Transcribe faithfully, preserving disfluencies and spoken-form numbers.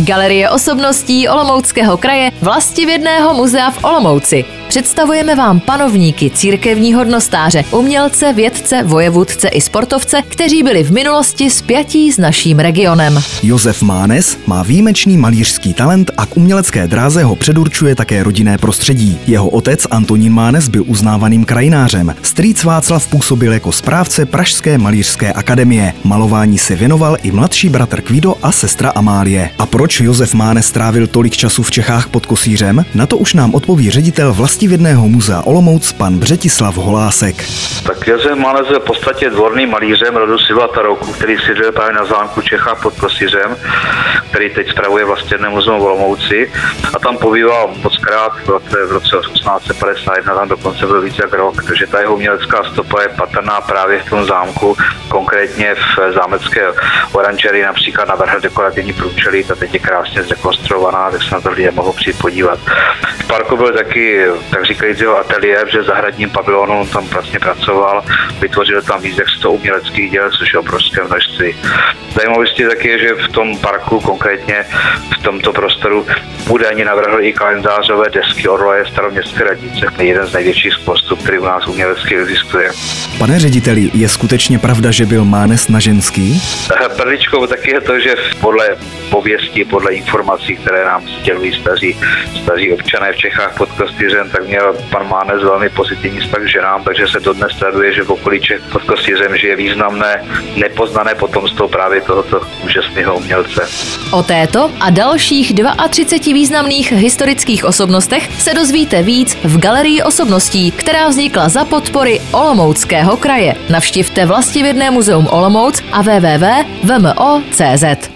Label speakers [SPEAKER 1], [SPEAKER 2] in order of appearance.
[SPEAKER 1] Galerie osobností Olomouckého kraje Vlastivědného muzea v Olomouci. Představujeme vám panovníky, církevní hodnostáře, umělce, vědce, vojevůdce i sportovce, kteří byli v minulosti spjatí s naším regionem.
[SPEAKER 2] Josef Mánes má výjimečný malířský talent a k umělecké dráze ho předurčuje také rodinné prostředí. Jeho otec Antonín Mánes byl uznávaným krajinářem. Strýc Václav působil jako správce Pražské malířské akademie. Malování se věnoval i mladší bratr Kvido a sestra Amálie. A proč Josef Mánes strávil tolik času v Čechách pod Kosířem? Na to už nám odpoví ředitel Vlastivědného muzea Olomouc pan Břetislav Holásek.
[SPEAKER 3] Tak Josef Mánes je v podstatě dvorným malířem rodu Silva Tarouku, který sídlil právě na zámku Čechách pod Kosířem, který teď spravuje Vlastivědné muzeum v Olomouci, a tam pobýval mockrát v roce, v roce osmnáct set padesát jedna, tam dokonce byl víc jak rok, takže ta jeho umělecká stopa je patrná právě v tom zámku, konkrétně v zámecké oranžerii například navrhl dekorativní průčelí, ta teď je krásně zrekonstruovaná, tak se na to lidé mohou přijít podívat. V parku byl taky, tak říkajíc, jeho ateliér, že v zahradním pavilonu on tam vlastně pracoval, vytvořil tam víc jak sto uměleckých děl, což je obrovské množství. Zajímavostí taky je, že v tom parku, konkrétně v tomto prostoru, údajně navrhl i kalendářové desky Orloje staroměstské radnice, jeden z největších spostů, který u nás umělecky existuje.
[SPEAKER 2] Pane řediteli, je skutečně pravda, že byl Mánes na ženský?
[SPEAKER 3] Perličkou taky je to, že podle pověsti, podle informací, které nám sdělují staří, staří občané v Čechách pod Kosířem, tak měl pan Mánes velmi pozitivní vztah k ženám, takže se dodnes traduje, že v okolí Čech pod Kosířem žije významné, nepoznané potomstvo právě tohoto úžasného umělce.
[SPEAKER 1] O této a dalších třiceti dvou významných historických osobnostech se dozvíte víc v Galerii osobností, která vznikla za podpory Olomouckého kraje. Navštivte Vlastivědné muzeum Olomouc a w w w tečka v m o tečka c z.